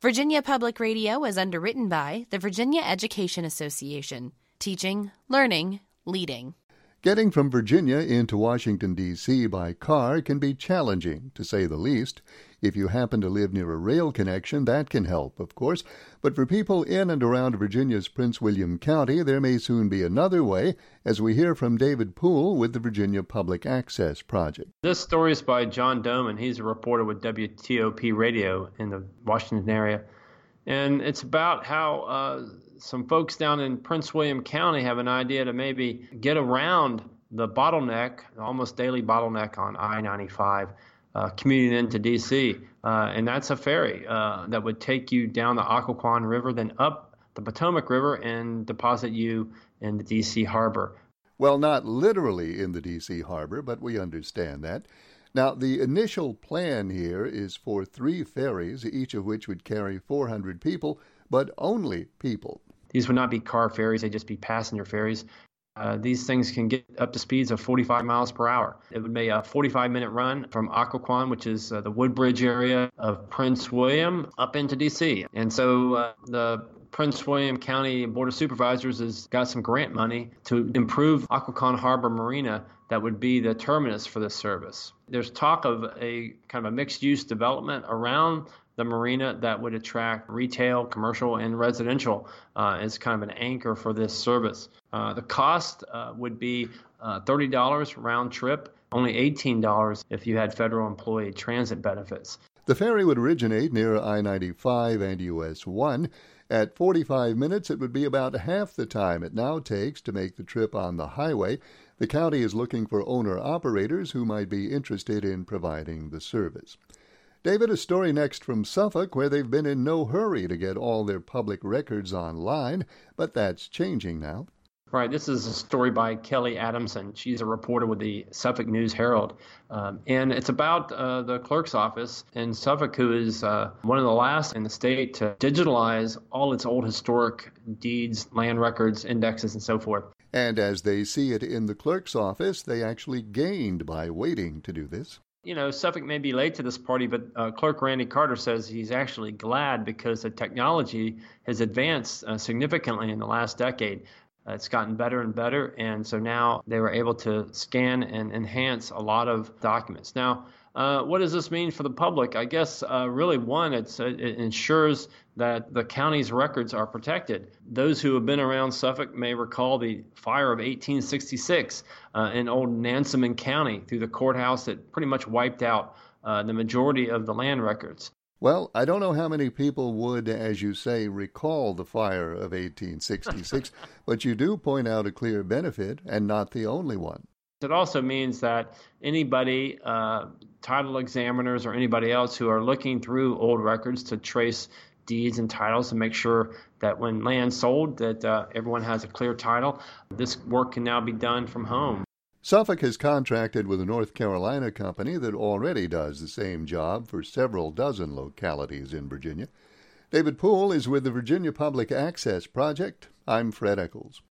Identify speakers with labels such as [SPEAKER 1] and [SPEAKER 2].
[SPEAKER 1] Virginia Public Radio is underwritten by the Virginia Education Association. Teaching, learning, leading.
[SPEAKER 2] Getting from Virginia into Washington, D.C. by car can be challenging, to say the least. If you happen to live near a rail connection, that can help, of course. But for people in and around Virginia's Prince William County, there may soon be another way, as we hear from David Poole with the Virginia Public Access Project.
[SPEAKER 3] This story is by John Doman. He's a reporter with WTOP Radio in the Washington area. And it's about how some folks down in Prince William County have an idea to maybe get around the bottleneck, almost daily bottleneck on I-95, commuting into D.C. And that's a ferry that would take you down the Occoquan River, then up the Potomac River and deposit you in the D.C. harbor.
[SPEAKER 2] Well, not literally in the D.C. harbor, but we understand that. Now, the initial plan here is for 3 ferries, each of which would carry 400 people, but only people.
[SPEAKER 3] These would not be car ferries, they'd just be passenger ferries. These things can get up to speeds of 45 miles per hour. It would be a 45-minute run from Occoquan, which is the Woodbridge area of Prince William, up into D.C. And so the Prince William County Board of Supervisors has got some grant money to improve Occoquan Harbor Marina that would be the terminus for this service. There's talk of a kind of a mixed-use development around the marina that would attract retail, commercial, and residential as kind of an anchor for this service. The cost would be $30 round trip, only $18 if you had federal employee transit benefits.
[SPEAKER 2] The ferry would originate near I-95 and US 1. At 45 minutes, it would be about half the time it now takes to make the trip on the highway. The county is looking for owner-operators who might be interested in providing the service. David, a story next from Suffolk, where they've been in no hurry to get all their public records online, but that's changing now.
[SPEAKER 3] Right. This is a story by Kelly Adamson. She's a reporter with the Suffolk News Herald. And it's about the clerk's office in Suffolk, who is one of the last in the state to digitalize all its old historic deeds, land records, indexes, and so forth.
[SPEAKER 2] And as they see it in the clerk's office, they actually gained by waiting to do this.
[SPEAKER 3] You know, Suffolk may be late to this party, but Clerk Randy Carter says he's actually glad because the technology has advanced significantly in the last decade. It's gotten better and better, and so now they were able to scan and enhance a lot of documents. Now, what does this mean for the public? I guess really one, it ensures that the county's records are protected. Those who have been around Suffolk may recall the fire of 1866 in old Nansemond County through the courthouse that pretty much wiped out the majority of the land records.
[SPEAKER 2] Well, I don't know how many people would, as you say, recall the fire of 1866, but you do point out a clear benefit, and not the only one.
[SPEAKER 3] It also means that anybody, title examiners or anybody else who are looking through old records to trace deeds and titles to make sure that when land sold that everyone has a clear title, this work can now be done from home.
[SPEAKER 2] Suffolk has contracted with a North Carolina company that already does the same job for several dozen localities in Virginia. David Poole is with the Virginia Public Access Project. I'm Fred Eccles.